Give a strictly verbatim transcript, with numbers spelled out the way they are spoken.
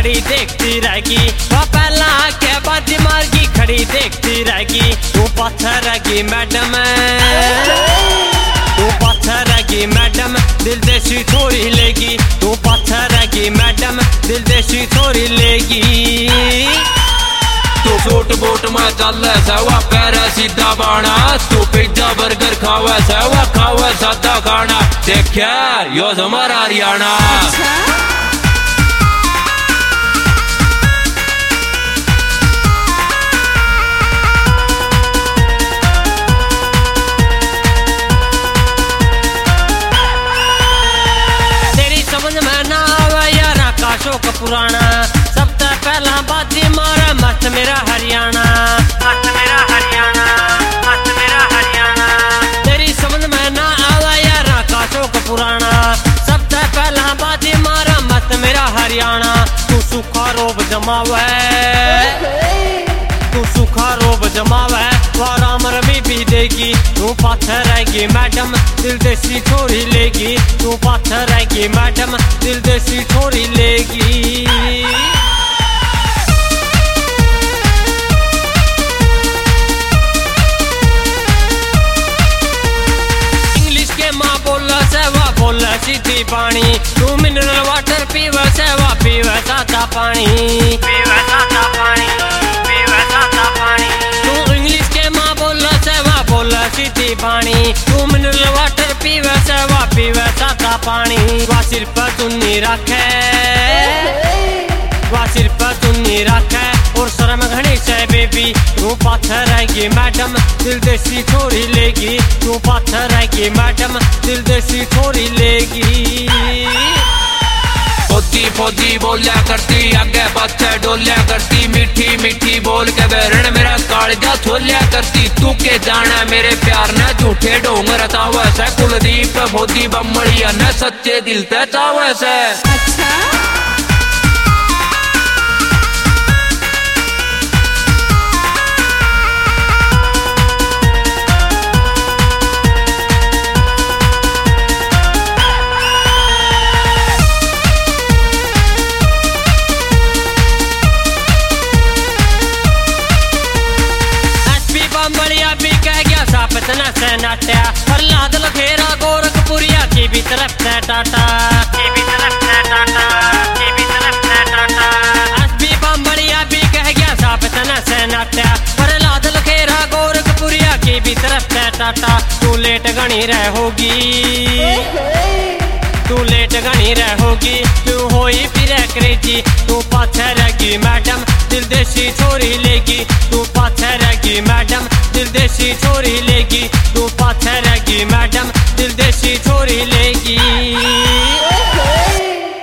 खड़ी देखती रहेगी, वो पहला के बाजी मारगी खड़ी देखती रहेगी। तू पत्थर रहेगी मैडम, तू पत्थर रहेगी मैडम, दिल देसी छोरी लेगी। तू पत्थर रहेगी मैडम, दिल देसी छोरी लेगी। तू सूट बूट में चल सवा पैर सीधा बाना, तू पिज्जा बर्गर खावे सवा खावे सादा खाना। देख यो हमारा हरियाणा। तेरी समझ में ना आवे यारा का शौक पुराना, सबसे पहला बाजी मारा मस्त मेरा हरियाणा, मस्त मेरा हरियाणा, मस्त मेरा हरियाणा। तेरी समझ में ना आवा यारा का शौक पुराना, सबसे पहला बाजी मारा मस्त मेरा हरियाणा। तू सूखा रोब जमावे, तू सूखा रोब जमावे, वारा मरवी भी देगी। तू पत्थर रहेगी मैडम, दिल देसी छोरी लेगी। तू पत्थर रहेगी मैडम, दिल देसी छोरी लेगी। सीधी पानी तू मिनरल वाटर पीवे सेवा पीवे सादा पानी, पीवे सादा पानी, पीवे सादा पानी। तू इंग्लिश के माँ बोल सेवा बोल सीधी पानी, तू मिनरल वाटर पीवे सेवा पीवे सादा पानी। वा सिर पर चुन्नी रखे, वा सिर पर चुन्नी रखे और शर्म घनी से बेबी। तू पत्थर रहेगी मैडम, दिल देसी छोरी लेगी। तू पत्थर रहेगी मैडम, दिल देसी छोरी लेगी। पोती पोती बोलिया करती, आगे पत्थर डोलिया करती, मीठी मीठी बोल के बेरण मेरा कालजा छोलिया करती। तू के जाना मेरे प्यार न झूठे डोंगर तावे से, कुलदीप भोदी बम्बड़िया न सच्चे दिल ते चावे से। अच्छा इतना से नाट्या प्रहलाद लखेरा गोरखपुरिया की भी तरफ से टाटा, की भी तरफ से टाटा, की भी तरफ से टाटा। एसपी बम्बड़िया भी कह गया साफ इतना से नाट्या प्रहलाद लखेरा गोरखपुरिया की भी तरफ से टाटा। तू लेट गणी रहोगी, तू लेट गणी रहोगी, तू होई फिर क्रेजी। तू पत्थर रहेगी मैडम, दिल देसी छोरी लेगी। तू पत्थर रहेगी मैडम, दिल देसी छोरी लेगी। तू पत्थर रहेगी मैडम, दिल देसी छोरी लेगी।